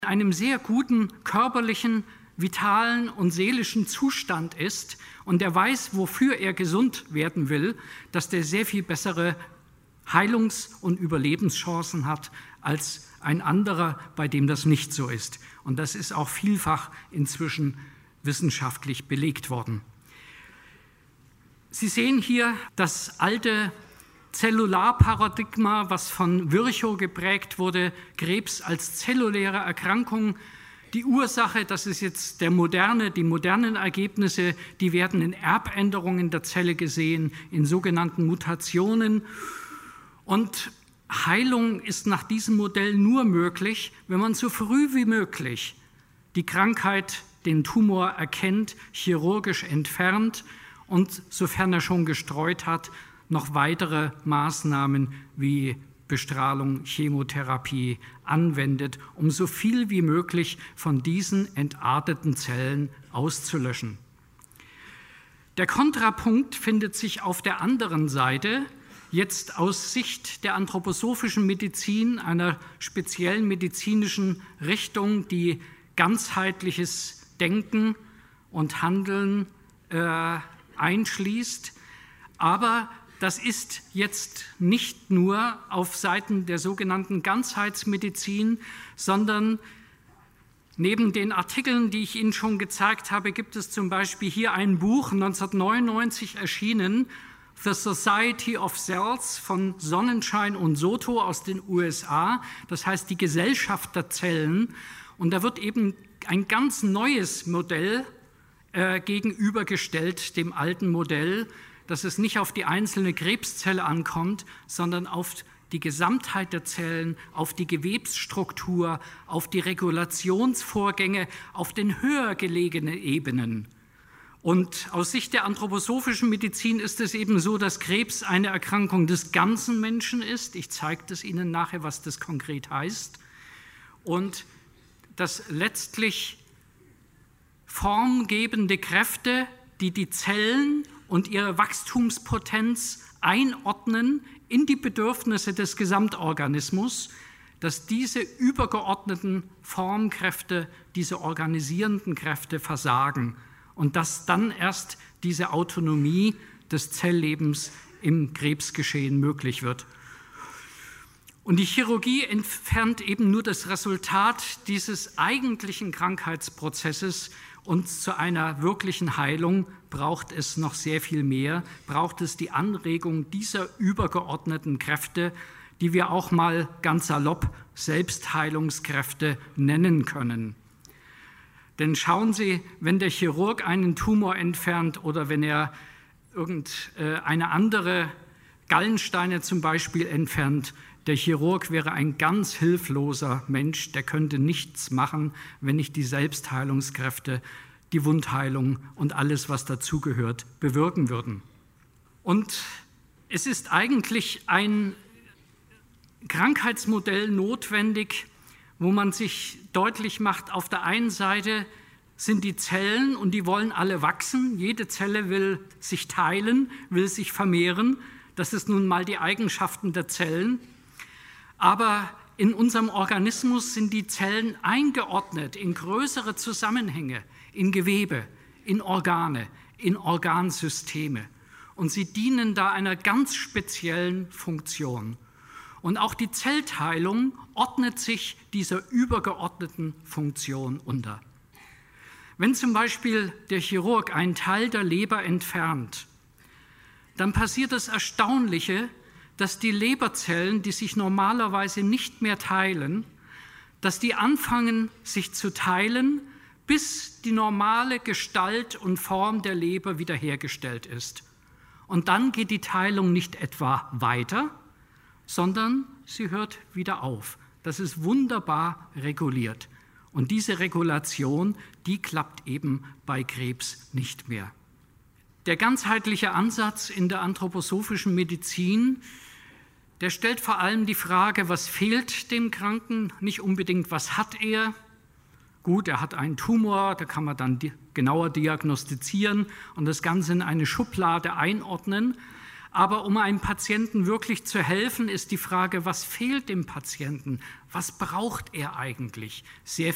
einem sehr guten körperlichen, vitalen und seelischen Zustand ist und der weiß, wofür er gesund werden will, dass der sehr viel bessere Heilungs- und Überlebenschancen hat als ein anderer, bei dem das nicht so ist. Und das ist auch vielfach inzwischen wissenschaftlich belegt worden. Sie sehen hier das alte Zellularparadigma, was von Virchow geprägt wurde, Krebs als zelluläre Erkrankung. Die Ursache, das ist jetzt die modernen Ergebnisse, die werden in Erbänderungen der Zelle gesehen, in sogenannten Mutationen. Und Heilung ist nach diesem Modell nur möglich, wenn man so früh wie möglich die Krankheit, den Tumor erkennt, chirurgisch entfernt und, sofern er schon gestreut hat, noch weitere Maßnahmen wie Bestrahlung, Chemotherapie anwendet, um so viel wie möglich von diesen entarteten Zellen auszulöschen. Der Kontrapunkt findet sich auf der anderen Seite, jetzt aus Sicht der anthroposophischen Medizin, einer speziellen medizinischen Richtung, die ganzheitliches Denken und Handeln einschließt. Aber das ist jetzt nicht nur auf Seiten der sogenannten Ganzheitsmedizin, sondern neben den Artikeln, die ich Ihnen schon gezeigt habe, gibt es zum Beispiel hier ein Buch, 1999 erschienen, The Society of Cells von Sonnenschein und Soto aus den USA, das heißt die Gesellschaft der Zellen. Und da wird eben ein ganz neues Modell gegenübergestellt dem alten Modell, dass es nicht auf die einzelne Krebszelle ankommt, sondern auf die Gesamtheit der Zellen, auf die Gewebsstruktur, auf die Regulationsvorgänge, auf den höher gelegenen Ebenen. Und aus Sicht der anthroposophischen Medizin ist es eben so, dass Krebs eine Erkrankung des ganzen Menschen ist. Ich zeige das Ihnen nachher, was das konkret heißt. Und dass letztlich formgebende Kräfte, die die Zellen und ihre Wachstumspotenz einordnen in die Bedürfnisse des Gesamtorganismus, dass diese übergeordneten Formkräfte, diese organisierenden Kräfte versagen und dass dann erst diese Autonomie des Zelllebens im Krebsgeschehen möglich wird. Und die Chirurgie entfernt eben nur das Resultat dieses eigentlichen Krankheitsprozesses. Und zu einer wirklichen Heilung braucht es noch sehr viel mehr, braucht es die Anregung dieser übergeordneten Kräfte, die wir auch mal ganz salopp Selbstheilungskräfte nennen können. Denn schauen Sie, wenn der Chirurg einen Tumor entfernt oder wenn er irgendeine andere Gallensteine zum Beispiel entfernt, der Chirurg wäre ein ganz hilfloser Mensch, der könnte nichts machen, wenn nicht die Selbstheilungskräfte, die Wundheilung und alles, was dazugehört, bewirken würden. Und es ist eigentlich ein Krankheitsmodell notwendig, wo man sich deutlich macht, auf der einen Seite sind die Zellen und die wollen alle wachsen. Jede Zelle will sich teilen, will sich vermehren. Das ist nun mal die Eigenschaften der Zellen. Aber in unserem Organismus sind die Zellen eingeordnet in größere Zusammenhänge, in Gewebe, in Organe, in Organsysteme. Und sie dienen da einer ganz speziellen Funktion. Und auch die Zellteilung ordnet sich dieser übergeordneten Funktion unter. Wenn zum Beispiel der Chirurg einen Teil der Leber entfernt, dann passiert das Erstaunliche, dass die Leberzellen, die sich normalerweise nicht mehr teilen, dass die anfangen, sich zu teilen, bis die normale Gestalt und Form der Leber wiederhergestellt ist. Und dann geht die Teilung nicht etwa weiter, sondern sie hört wieder auf. Das ist wunderbar reguliert. Und diese Regulation, die klappt eben bei Krebs nicht mehr. Der ganzheitliche Ansatz in der anthroposophischen Medizin, der stellt vor allem die Frage, was fehlt dem Kranken, nicht unbedingt, was hat er. Gut, er hat einen Tumor, da kann man dann genauer diagnostizieren und das Ganze in eine Schublade einordnen. Aber um einem Patienten wirklich zu helfen, ist die Frage, was fehlt dem Patienten? Was braucht er eigentlich? Sehr